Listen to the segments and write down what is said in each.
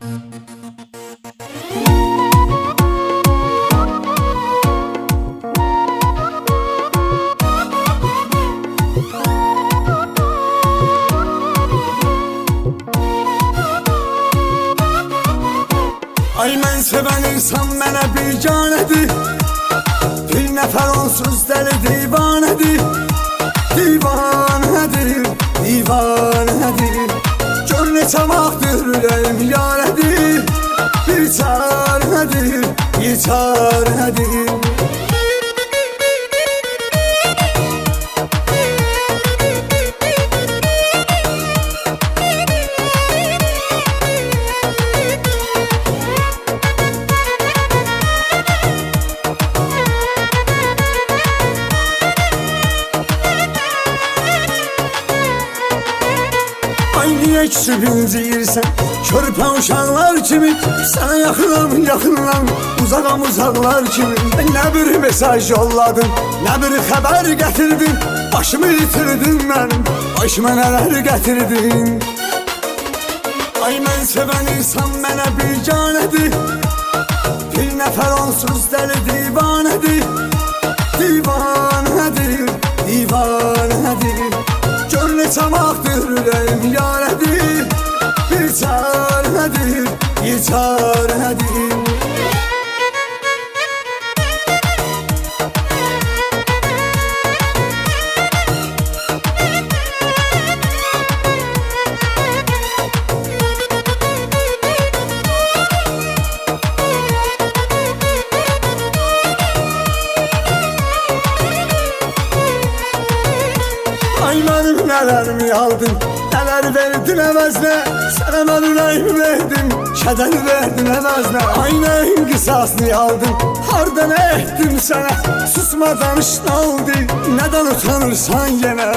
Ay mən sevən insan mənə biganədir, bir nəfər onsuz dəli divanədir. Divanədir, divanədir, gör neçə vaxtdır ürəyim yarədir. Bir çarədir, bir çarədir. Niye küsüb inciyirsən, körpə uşaqlar kimi? Sənə yaxınam, yaxınam, uzaqam uzaqlar kimi. Nə bir mesaj yolladın, nə bir xəbər gətirdin. Başımı itirdin mənim, başıma nələr gətirdin. Ay mən sevən insan mənə biganədir, bir nəfər onsuz dəli divanədir. Divanədir, divanədir, gör neçə vaxtdır ürəyim yarədir. Bir çarədir, bir çarədir. Ay mənim nələrimi aldın, nələr verdin əvəzinə. Sənə mən ürəyimi verdim, kədəni verdin əvəzinə. Ay nəyin qisasını aldın, harda nə etdim sənə? Susma danış nə oldu, nədən utanırsan yenə?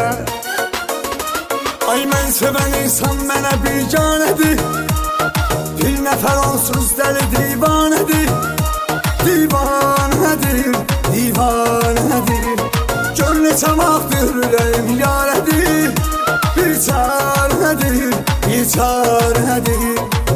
Ay mən sevən insan mənə biganədir, bir nəfər onsuz dəli divanədir. Divanədir, divanədir, gör neçə vaxtdır ürəyim yarədir. Bir çarədir, bir çarədir.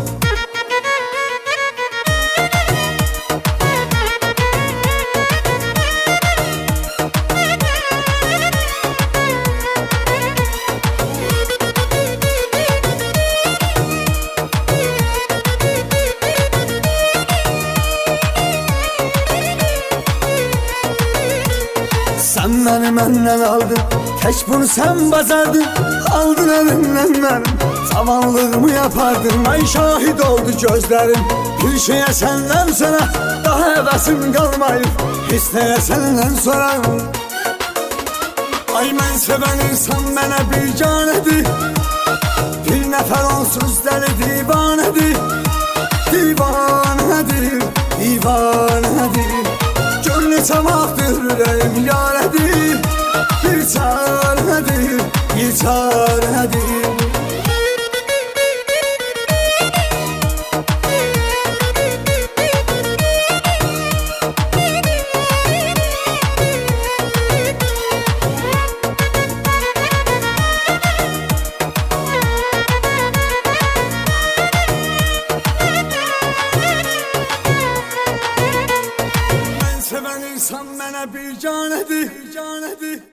Sən məni məndən aldın, tək bunu sən bacardın. Aldın əlimdən mənim, cavanlığımı yapardın. Ay şahid oldu gözlərim, bir şeyə səndən sonra daha həvəsim qalmayıb, heç nəyə səndən sonra. Ay mən sevən insan mənə biganədir, bir nəfər onsuz dəli divanədir. Divanədir, divanədir, gör neçə vaxtdır ürəyim yarədir. Bir çarədir, bir çarədir.